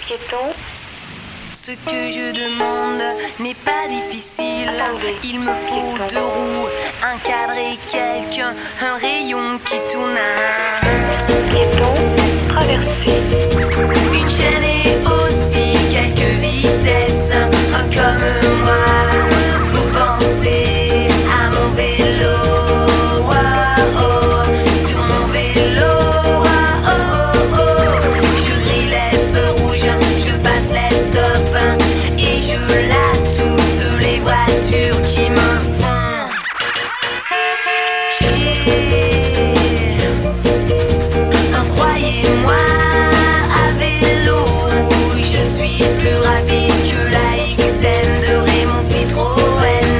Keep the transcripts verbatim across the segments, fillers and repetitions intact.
piéton. Ce que je demande n'est pas difficile. Il me faut deux roues, un cadre et quelqu'un, un rayon qui tourne à... Piéton, traversée. Une chaîne et aussi quelques vitesses. Comme moi, vous pensez à mon vélo. Oh, oh, sur mon vélo. Oh, oh, oh. Je grille les feux rouges, je passe les stops et je lâche toutes les voitures qui me font chier. Croyez-moi, à vélo, je suis plus rapide que la X M de Raymond Citroën.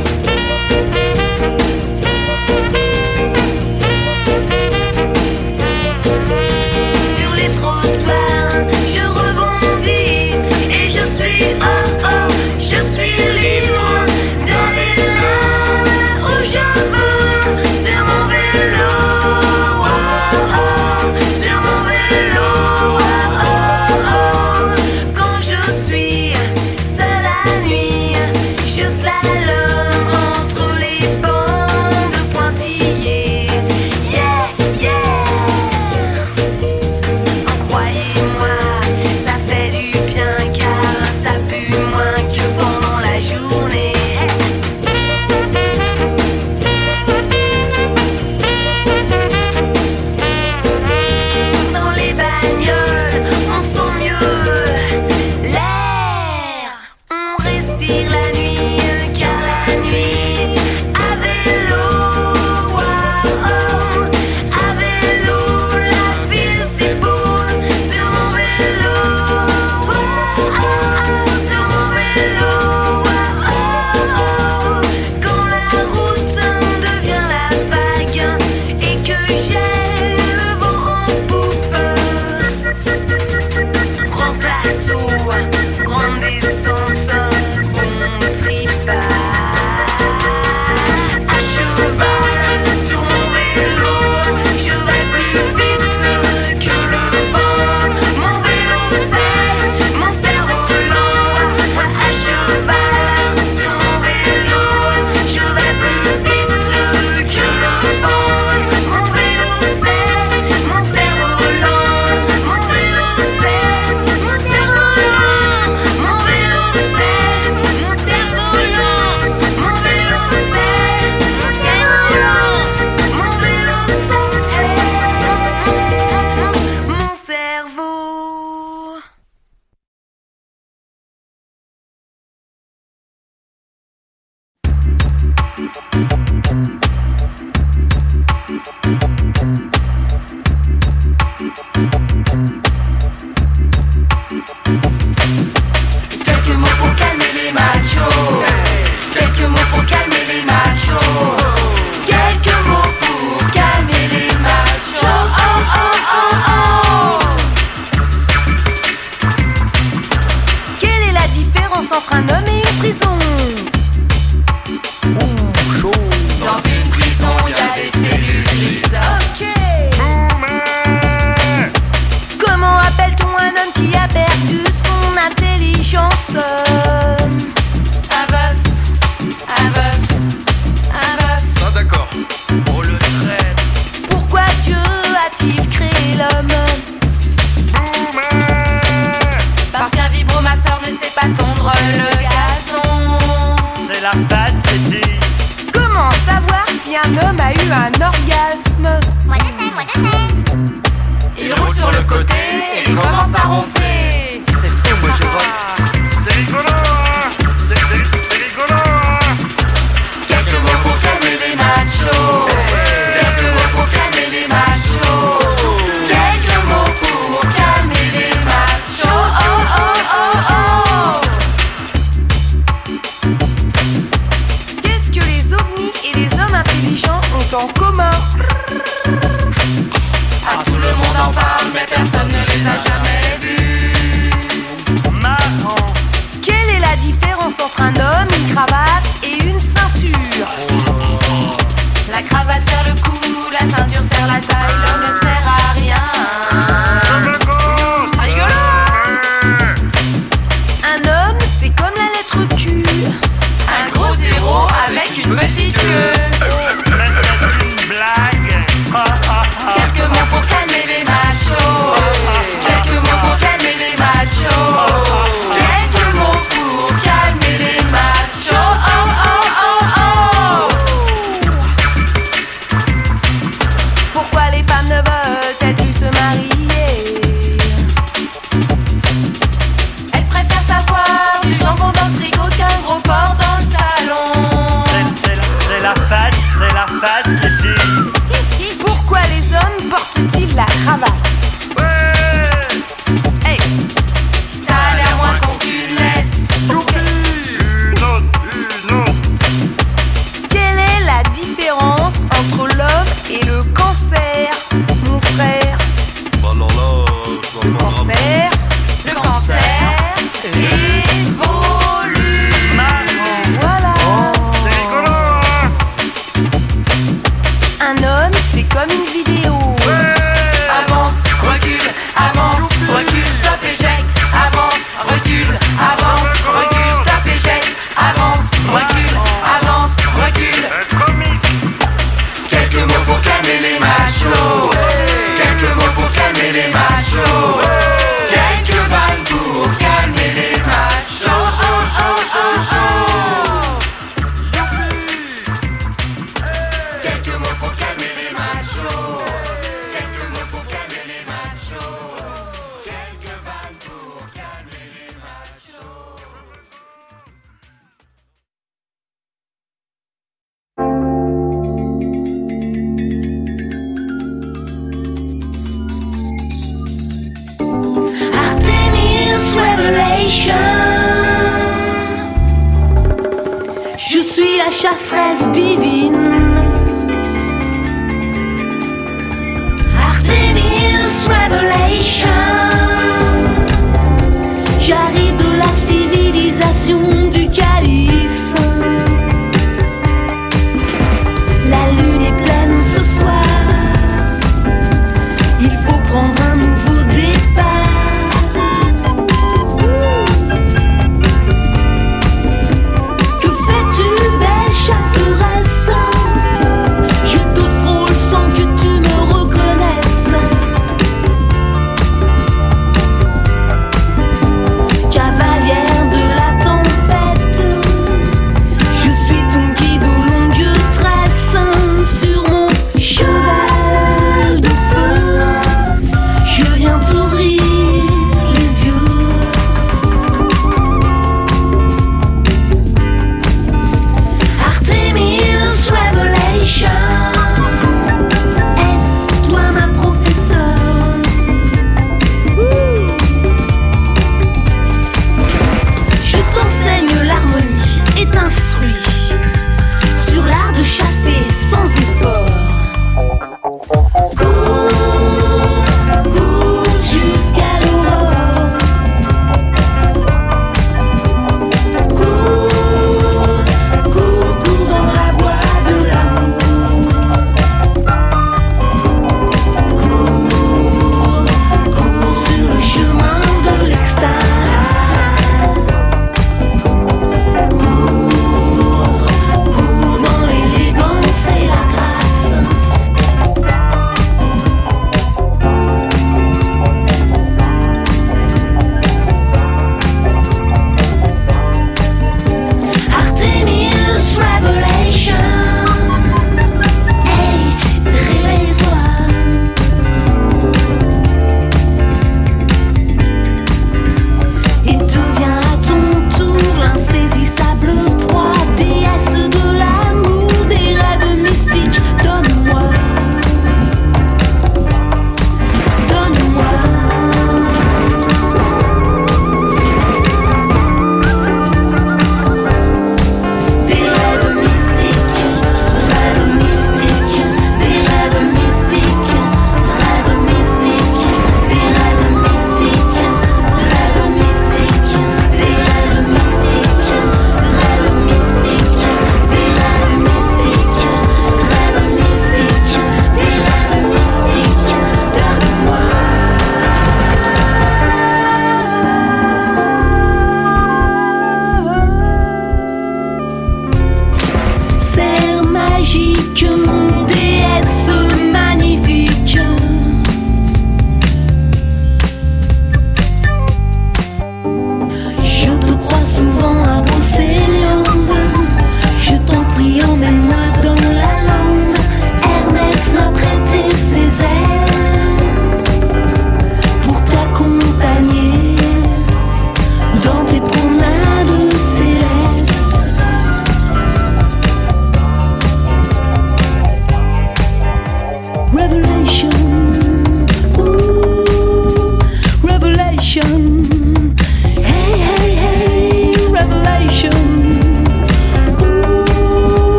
Sur les trottoirs, je rebondis et je suis oh oh, je suis libre d'aller là où je veux sur mon vélo. Oh, oh, sur mon vélo. Oh, oh, oh. Quand je suis seule la nuit, je slalome entre les bancs de pointillés. Yeah, yeah. Croyez-moi, ça fait du bien car ça pue moins que pendant la journée. Sans les bagnoles, on sent mieux l'air. On respire la nuit car la nuit à vélo. Oh, oh. À vélo, la ville c'est beau. Sur mon vélo. Oh, oh, sur mon vélo. Oh, oh. Quand la route devient la vague et que j'ai le vent en poupe. Grand plateau, grande descente, bon trip. À cheval sur mon vélo, je vais plus vite que le vent. Mon vélo c'est mon cerf-volant. À cheval sur mon vélo, je vais plus vite que le vent. Mon vélo c'est mon cerf-volant. Mon vélo c'est mon cerf-volant. Mon vélo c'est mon cerf-volant. Mon vélo c'est mon cerf-volant. Mon vélo c'est mon cerveau. Quelques mots pour calmer les machos. Quelques mots pour calmer les machos. Quelques mots pour calmer les machos. Oh, oh, oh, oh. Quelle est la différence entre un homme et une prison? Dans une prison, il y a des cellules grises. Ok. Comment appelle-t-on un homme qui a perdu son intelligence? Un veuf, un veuf, un veuf. Ça d'accord, on le traite. Pourquoi Dieu a-t-il créé l'homme? Parce qu'un vibromasseur ne sait pas tondre le gazon. C'est la fatigue. Comment savoir si un homme a eu un orgasme? Moi je sais, moi je sais. Il roule sur le côté et il commence à ronfler. C'est fou, moi je vote. C'est rigolo, hein. C'est, c'est, c'est rigolo, hein. Quelques mots pour calmer les machos. Quelques mots pour calmer les machos. Quelques mots pour calmer les machos. Oh, oh, oh, oh. Qu'est-ce que les ovnis et les hommes intelligents ont en commun? Ah, tout le monde en parle, mais personne ne les a jamais vus. Le cancer, le cancer évolue. Voilà. C'est rigolo, hein? Un homme, c'est comme une vidéo. Avance, recule, avance, recule, stop et jette. Avance, recule, avance, recule, stop et jette. Avance, recule, avance, recule. Un comique. Quelques mots pour calmer les machos. Quelques mots pour calmer les machos. Quelques vannes pour calmer les machos. Chaud, chaud, chaud, chaud. Quelques mots pour calmer les machos. Quelques mots pour calmer les machos. Quelques vannes pour calmer les machos. Artemis Revelation. Je suis la chasseresse divine. Artemis Revelation.